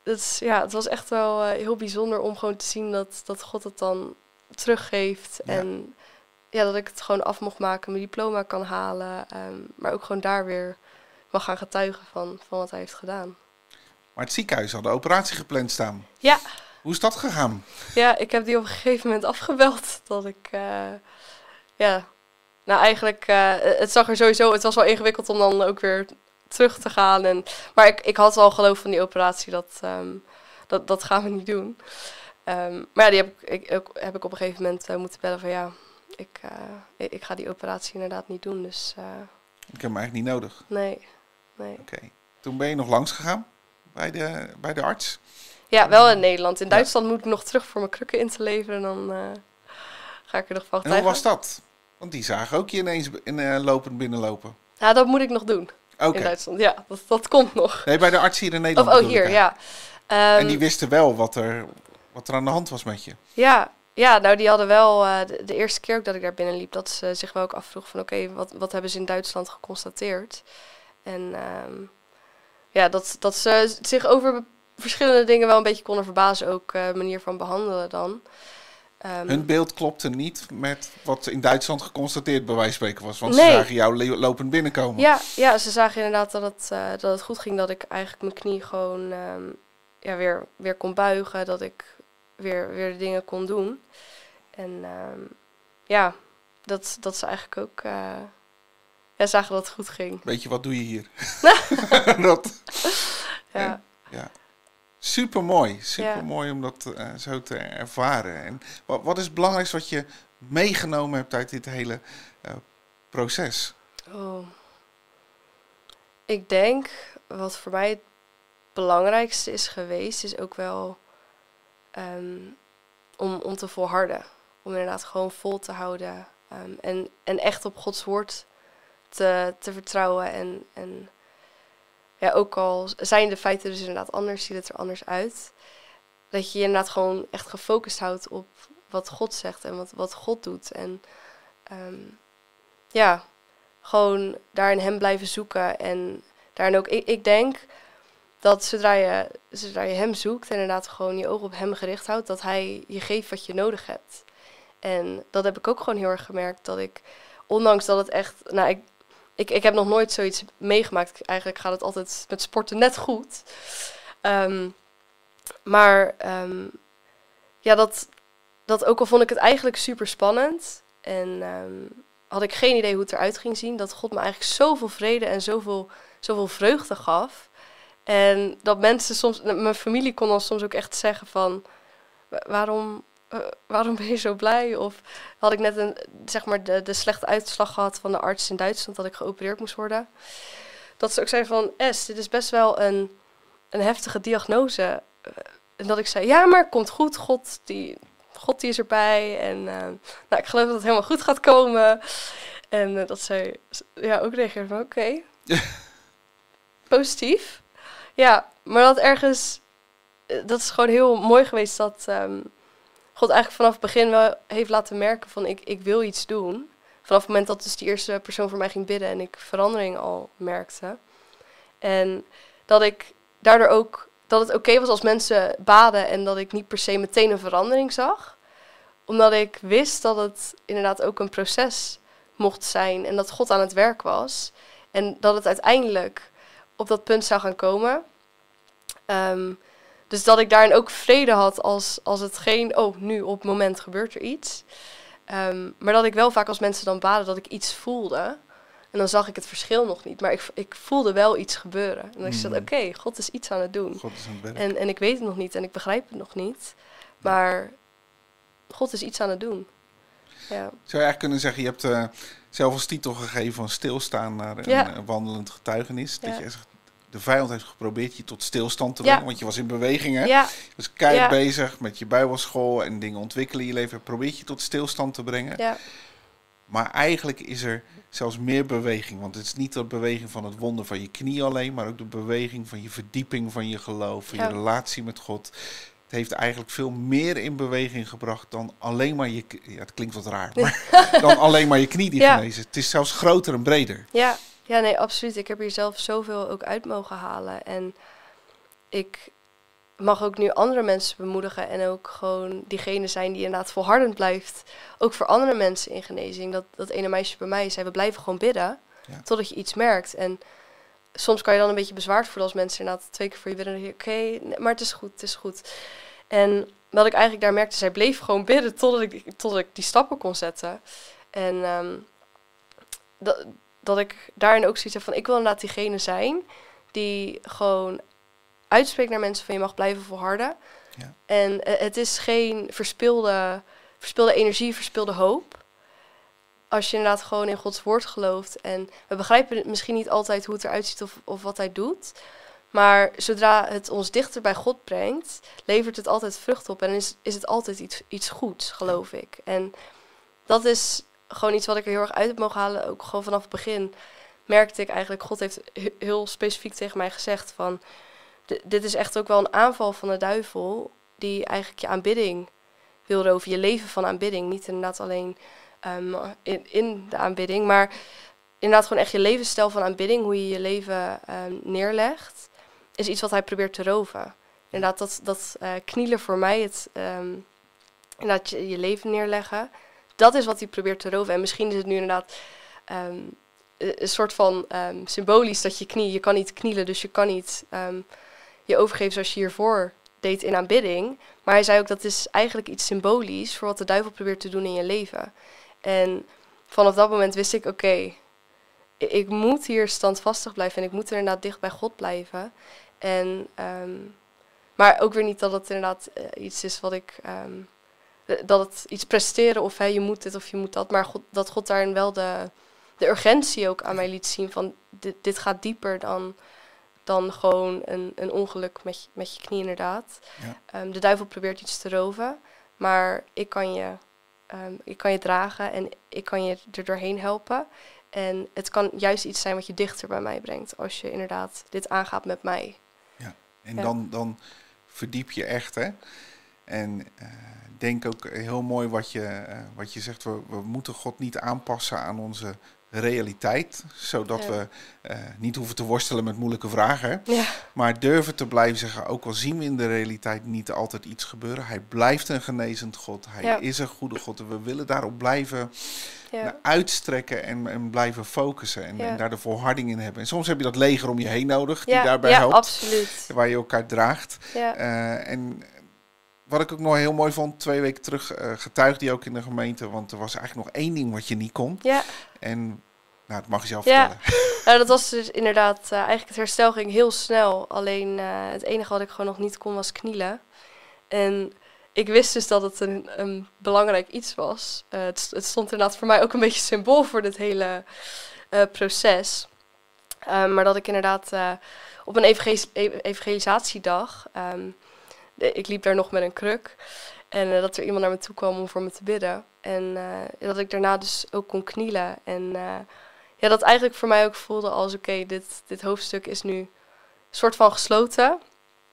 dat is, ja, het was echt wel uh, heel bijzonder om gewoon te zien dat, dat God het dan teruggeeft. Ja. En ja, dat ik het gewoon af mocht maken, mijn diploma kan halen. Um, maar ook gewoon daar weer mag gaan getuigen van, van wat hij heeft gedaan. Maar het ziekenhuis had de operatie gepland staan. Ja. Hoe is dat gegaan? Ja, ik heb die op een gegeven moment afgebeld. Dat ik, uh, ja, nou eigenlijk, uh, het zag er sowieso, het was wel ingewikkeld om dan ook weer terug te gaan. En, maar ik, ik had wel geloof van die operatie, dat, um, dat, dat gaan we niet doen. Um, maar ja, die heb ik, ik, heb ik op een gegeven moment uh, moeten bellen van ja, ik, uh, ik, ik ga die operatie inderdaad niet doen. Dus, uh, ik heb hem eigenlijk niet nodig? Nee, nee. Oké. Okay. Toen ben je nog langs gegaan bij de, bij de arts? Ja, wel in Nederland. In Duitsland ja. moet ik nog terug voor mijn krukken in te leveren. Dan uh, ga ik er nog van getuigen. En hoe was dat? Want die zagen ook je ineens in, uh, lopend binnenlopen. Ja, dat moet ik nog doen. Okay. In Duitsland. Ja, dat, dat komt nog. Nee, bij de arts hier in Nederland. Of, oh, hier, ja. Um, en die wisten wel wat er, wat er aan de hand was met je. Ja, ja nou die hadden wel uh, de, de eerste keer ook dat ik daar binnenliep, dat ze zich wel ook afvroegen van oké, okay, wat, wat hebben ze in Duitsland geconstateerd? En um, ja, dat, dat ze zich over verschillende dingen wel een beetje konden verbazen, ook uh, manier van behandelen dan. Um, Hun beeld klopte niet met wat in Duitsland geconstateerd bij wijze van spreken was. Want nee. ze zagen jou lopend binnenkomen. Ja, ja, ze zagen inderdaad dat het, uh, dat het goed ging. Dat ik eigenlijk mijn knie gewoon um, ja, weer, weer kon buigen. Dat ik weer, weer de dingen kon doen. En um, ja, dat, dat ze eigenlijk ook uh, ja, zagen dat het goed ging. Weet je, wat doe je hier? dat, ja. En, ja. Super mooi, super ja. mooi om dat uh, zo te ervaren. En wat, wat is het belangrijkste wat je meegenomen hebt uit dit hele uh, proces? Oh. Ik denk, wat voor mij het belangrijkste is geweest, is ook wel um, om, om te volharden. Om inderdaad gewoon vol te houden. Um, en, en echt op Gods woord te, te vertrouwen. En, en ja, ook al zijn de feiten dus inderdaad anders, ziet het er anders uit. Dat je je inderdaad gewoon echt gefocust houdt op wat God zegt en wat, wat God doet. En um, ja, gewoon daarin hem blijven zoeken. En daarin ook, ik, ik denk dat zodra je, zodra je hem zoekt en inderdaad gewoon je ogen op hem gericht houdt, dat hij je geeft wat je nodig hebt. En dat heb ik ook gewoon heel erg gemerkt, dat ik, ondanks dat het echt, nou ik, ik, ik heb nog nooit zoiets meegemaakt. Eigenlijk gaat het altijd met sporten net goed. Um, maar um, ja, dat, dat ook al vond ik het eigenlijk super spannend en um, had ik geen idee hoe het eruit ging zien, dat God me eigenlijk zoveel vrede en zoveel, zoveel vreugde gaf. En dat mensen soms, mijn familie kon dan soms ook echt zeggen van, waarom, uh, waarom ben je zo blij? Of had ik net een, zeg maar de, de slechte uitslag gehad van de arts in Duitsland, dat ik geopereerd moest worden. Dat ze ook zeiden van, Es, dit is best wel een, een heftige diagnose. En dat ik zei, ja, maar komt goed, God die, God die is erbij. En uh, nou, ik geloof dat het helemaal goed gaat komen. En uh, dat zij ja, ook reageerde van, oké. Okay. Positief. Ja, maar dat ergens, dat is gewoon heel mooi geweest dat um, God eigenlijk vanaf het begin wel heeft laten merken van ik, ik wil iets doen. Vanaf het moment dat dus die eerste persoon voor mij ging bidden en ik verandering al merkte. En dat ik daardoor ook, dat het oké okay was als mensen baden en dat ik niet per se meteen een verandering zag. Omdat ik wist dat het inderdaad ook een proces mocht zijn en dat God aan het werk was. En dat het uiteindelijk op dat punt zou gaan komen. Um, dus dat ik daarin ook vrede had als, als het geen, oh, nu op het moment gebeurt er iets. Um, maar dat ik wel vaak als mensen dan baden, dat ik iets voelde. En dan zag ik het verschil nog niet. Maar ik, ik voelde wel iets gebeuren. En dan mm. zei ik, oké, okay, God is iets aan het doen. God is aan het werk. En, en ik weet het nog niet en ik begrijp het nog niet. Maar God is iets aan het doen. Ja. Zou je eigenlijk kunnen zeggen, je hebt uh, zelf als titel gegeven van stilstaan naar een ja. uh, wandelend getuigenis. Ja. Dat je zegt, de vijand heeft geprobeerd je tot stilstand te brengen, ja. want je was in beweging, hè? Ja. Je was keihard ja. bezig met je bijbelschool en dingen ontwikkelen in je leven. Probeert je tot stilstand te brengen. Ja. Maar eigenlijk is er zelfs meer beweging. Want het is niet de beweging van het wonder van je knie alleen, maar ook de beweging van je verdieping van je geloof, van ja. je relatie met God. Het heeft eigenlijk veel meer in beweging gebracht dan alleen maar je... Ja, het klinkt wat raar, maar dan alleen maar je knie die ja. genezen. Het is zelfs groter en breder. Ja. Ja, nee, absoluut. Ik heb hier zelf zoveel ook uit mogen halen. En ik, mag ook nu andere mensen bemoedigen en ook gewoon diegene zijn die inderdaad volhardend blijft. Ook voor andere mensen in genezing. Dat, dat ene meisje bij mij zei, we blijven gewoon bidden ja. totdat je iets merkt. En soms kan je dan een beetje bezwaard voelen als mensen inderdaad twee keer voor je bidden. En dan denk je, oké, okay, nee, maar het is goed, het is goed. En wat ik eigenlijk daar merkte, zij bleef gewoon bidden totdat ik, totdat ik die stappen kon zetten. En um, dat, dat ik daarin ook zoiets heb van, ik wil inderdaad diegene zijn die gewoon uitspreekt naar mensen van je mag blijven volharden. Ja. En uh, het is geen verspilde, verspilde energie, verspilde hoop. Als je inderdaad gewoon in Gods woord gelooft. En we begrijpen misschien niet altijd hoe het eruit ziet of, of wat hij doet. Maar zodra het ons dichter bij God brengt, levert het altijd vrucht op. En is, is het altijd iets, iets goeds, geloof ik. En dat is gewoon iets wat ik er heel erg uit heb mogen halen. Ook gewoon vanaf het begin merkte ik eigenlijk, God heeft heel specifiek tegen mij gezegd van, d- dit is echt ook wel een aanval van de duivel die eigenlijk je aanbidding wil roven. Je leven van aanbidding. Niet inderdaad alleen um, in, in de aanbidding, maar inderdaad gewoon echt je levensstijl van aanbidding, hoe je je leven um, neerlegt, is iets wat hij probeert te roven. Inderdaad, dat, dat uh, knielen voor mij, het um, inderdaad je, je leven neerleggen, dat is wat hij probeert te roven. En misschien is het nu inderdaad um, een soort van um, symbolisch dat je knie, je kan niet knielen, dus je kan niet um, je overgeven zoals je hiervoor deed in aanbidding. Maar hij zei ook, dat is eigenlijk iets symbolisch voor wat de duivel probeert te doen in je leven. En vanaf dat moment wist ik, oké, okay, ik moet hier standvastig blijven en ik moet er inderdaad dicht bij God blijven. En, um, maar ook weer niet dat het inderdaad uh, iets is wat ik, um, dat het iets presteren of hey, je moet dit of je moet dat. Maar God, dat God daarin wel de, de urgentie ook aan mij liet zien van dit, dit gaat dieper dan, dan gewoon een, een ongeluk met je, met je knie inderdaad. Ja. Um, de duivel probeert iets te roven, maar ik kan je, um, ik kan je dragen en ik kan je er doorheen helpen. En het kan juist iets zijn wat je dichter bij mij brengt als je inderdaad dit aangaat met mij. Ja, en ja. dan, dan verdiep je echt, hè. En uh, denk ook heel mooi wat je, uh, wat je zegt, we, we moeten God niet aanpassen aan onze realiteit, zodat ja. we uh, niet hoeven te worstelen met moeilijke vragen, ja. maar durven te blijven zeggen, ook al zien we in de realiteit niet altijd iets gebeuren, hij blijft een genezend God, hij ja. is een goede God en we willen daarop blijven ja. naar uitstrekken en, en blijven focussen en, ja. en daar de volharding in hebben. En soms heb je dat leger om je heen nodig, die ja. daarbij ja, helpt, absoluut. waar je elkaar draagt. Ja. Uh, en wat ik ook nog heel mooi vond, twee weken terug uh, getuigde je ook in de gemeente, want er was eigenlijk nog één ding wat je niet kon. Ja. En nou, dat mag je zelf ja. vertellen. Nou, dat was dus inderdaad, uh, eigenlijk het herstel ging heel snel. Alleen uh, het enige wat ik gewoon nog niet kon was knielen. En ik wist dus dat het een, een belangrijk iets was. Uh, het, het stond inderdaad voor mij ook een beetje symbool voor dit hele uh, proces. Uh, maar dat ik inderdaad uh, op een evangelis- evangelisatiedag, um, de, ik liep daar nog met een kruk. En uh, dat er iemand naar me toe kwam om voor me te bidden. En uh, dat ik daarna dus ook kon knielen. En uh, ja, dat eigenlijk voor mij ook voelde als oké, okay, dit, dit hoofdstuk is nu een soort van gesloten.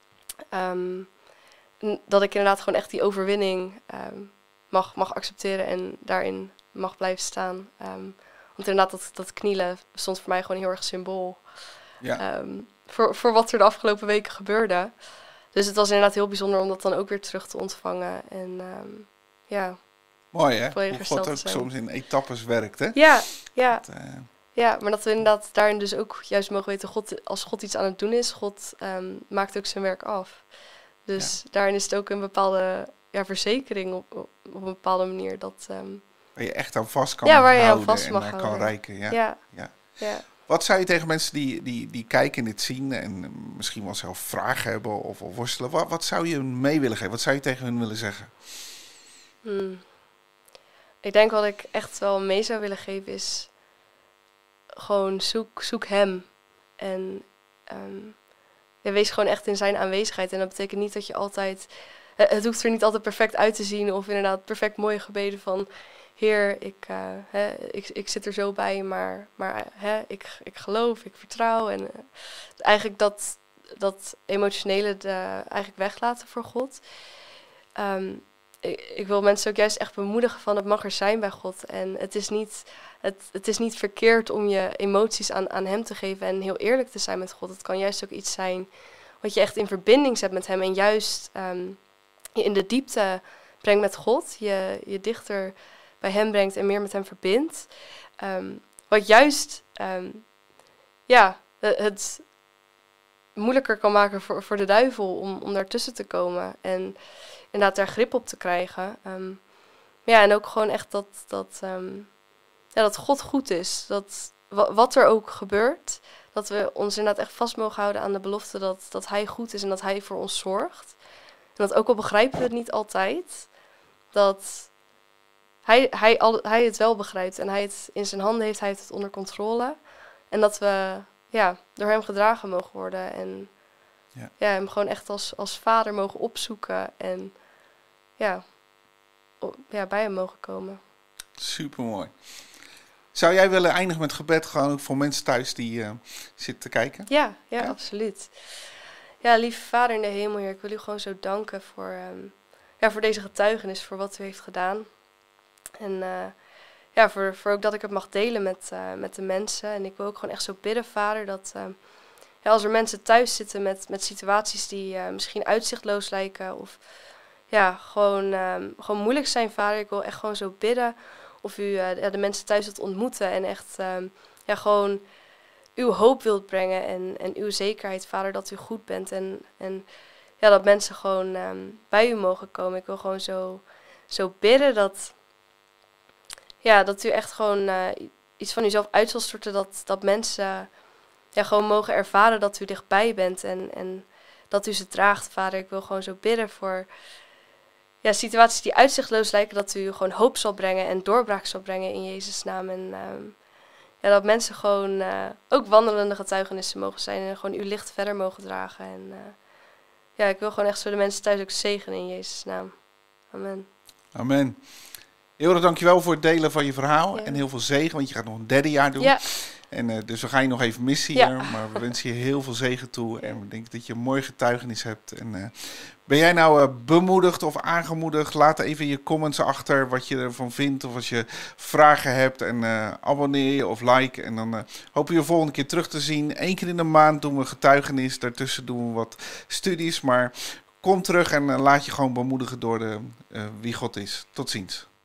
Um, dat ik inderdaad gewoon echt die overwinning um, mag, mag accepteren en daarin mag blijven staan. Um, want inderdaad, dat, dat knielen stond voor mij gewoon heel erg symbool. Ja. Um, voor, voor wat er de afgelopen weken gebeurde. Dus het was inderdaad heel bijzonder om dat dan ook weer terug te ontvangen. En um, ja. Mooi hè, hoe God ook soms in etappes werkt hè. Ja, ja. Dat, uh... ja, maar dat we inderdaad daarin dus ook juist mogen weten, God, als God iets aan het doen is, God um, maakt ook zijn werk af. Dus ja. daarin is het ook een bepaalde ja, verzekering op, op, op een bepaalde manier. Dat, um, waar je echt aan vast kan ja, waar je houden aan vast en mag naar houden. kan reiken. Ja. Ja. Ja. Ja. Wat zou je tegen mensen die, die, die kijken en dit zien en misschien wel zelf vragen hebben of, of worstelen, wat, wat zou je mee willen geven? Wat zou je tegen hen willen zeggen? Hmm. Ik denk wat ik echt wel mee zou willen geven is gewoon zoek, zoek hem. En um, ja, wees gewoon echt in zijn aanwezigheid. En dat betekent niet dat je altijd, het hoeft er niet altijd perfect uit te zien of inderdaad perfect mooie gebeden van Heer, ik, uh, hè, ik, ik zit er zo bij, maar, maar hè, ik, ik geloof, ik vertrouw. En uh, eigenlijk dat, dat emotionele de, eigenlijk weglaten voor God. Um, ik, ik wil mensen ook juist echt bemoedigen van het mag er zijn bij God. En het is niet, het, het is niet verkeerd om je emoties aan, aan hem te geven en heel eerlijk te zijn met God. Het kan juist ook iets zijn wat je echt in verbinding zet met hem en juist um, je in de diepte brengt met God, je, je dichter bij hem brengt en meer met hem verbindt. Um, wat juist um, ja, het moeilijker kan maken voor, voor de duivel om, om daartussen te komen en inderdaad daar grip op te krijgen. Um, ja, en ook gewoon echt dat, dat, um, ja, dat God goed is. Dat w- wat er ook gebeurt, dat we ons inderdaad echt vast mogen houden aan de belofte dat, dat hij goed is en dat hij voor ons zorgt. En dat ook al begrijpen we het niet altijd, dat hij, hij, al, hij het wel begrijpt en hij het in zijn handen heeft, hij heeft het onder controle. En dat we ja, door hem gedragen mogen worden en ja. Ja, hem gewoon echt als, als vader mogen opzoeken en ja, op, ja, bij hem mogen komen. Supermooi. Zou jij willen eindigen met gebed, gewoon ook voor mensen thuis die uh, zitten te kijken? Ja, ja, ja, absoluut. Ja, lieve Vader in de hemel, Heer, ik wil u gewoon zo danken voor, um, ja, voor deze getuigenis, voor wat u heeft gedaan. En uh, ja, voor, voor ook dat ik het mag delen met, uh, met de mensen. En ik wil ook gewoon echt zo bidden, Vader, dat uh, ja, als er mensen thuis zitten met, met situaties die uh, misschien uitzichtloos lijken of ja, gewoon, um, gewoon moeilijk zijn, Vader. Ik wil echt gewoon zo bidden of u uh, de mensen thuis wilt ontmoeten en echt um, ja, gewoon uw hoop wilt brengen en, en uw zekerheid, Vader, dat u goed bent. En, en ja, dat mensen gewoon um, bij u mogen komen. Ik wil gewoon zo, zo bidden dat, ja, dat u echt gewoon uh, iets van uzelf uit zal storten. Dat, dat mensen ja, gewoon mogen ervaren dat u dichtbij bent en, en dat u ze draagt, Vader. Ik wil gewoon zo bidden voor ja, situaties die uitzichtloos lijken, dat u gewoon hoop zal brengen en doorbraak zal brengen in Jezus' naam. En um, ja, dat mensen gewoon uh, ook wandelende getuigenissen mogen zijn en gewoon uw licht verder mogen dragen. En uh, ja, ik wil gewoon echt zo de mensen thuis ook zegenen in Jezus' naam. Amen. Amen. Heel erg dankjewel voor het delen van je verhaal Ja. en heel veel zegen, want je gaat nog een derde jaar doen. Ja. En uh, dus we gaan je nog even missen hier, Ja. maar we wensen je heel veel zegen toe. En we denken dat je een mooi getuigenis hebt. En uh, ben jij nou uh, bemoedigd of aangemoedigd? Laat even in je comments achter wat je ervan vindt of als je vragen hebt. En uh, abonneer je of like. En dan uh, hopen we je volgende keer terug te zien. Eén keer in de maand doen we getuigenis. Daartussen doen we wat studies. Maar kom terug en uh, laat je gewoon bemoedigen door de, uh, wie God is. Tot ziens.